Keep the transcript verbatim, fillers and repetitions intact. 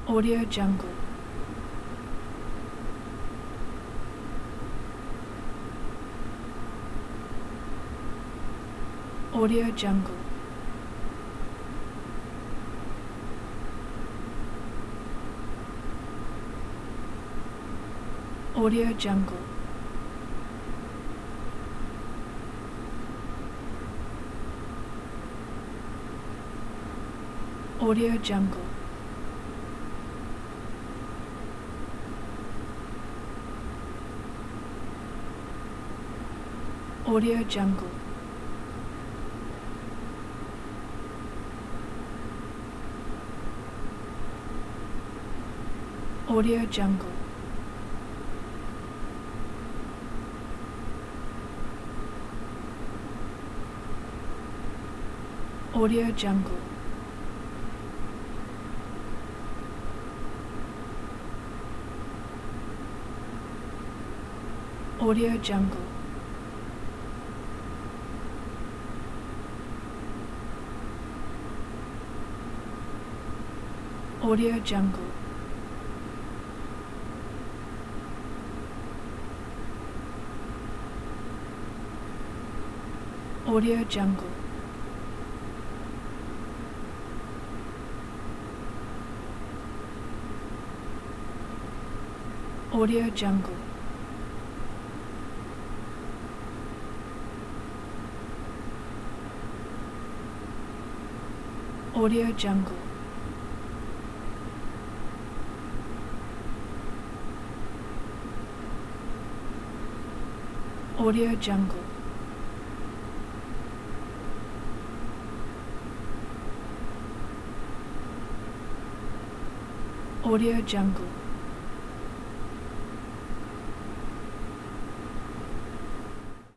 Audio Jungle. Audio Jungle. Audio Jungle. Audio Jungle. Audio Jungle. Audio Jungle. Audio Jungle. Audio Jungle. Audio Jungle. Audio Jungle. Audio Jungle. Audio Jungle. Audio Jungle. Audio Jungle.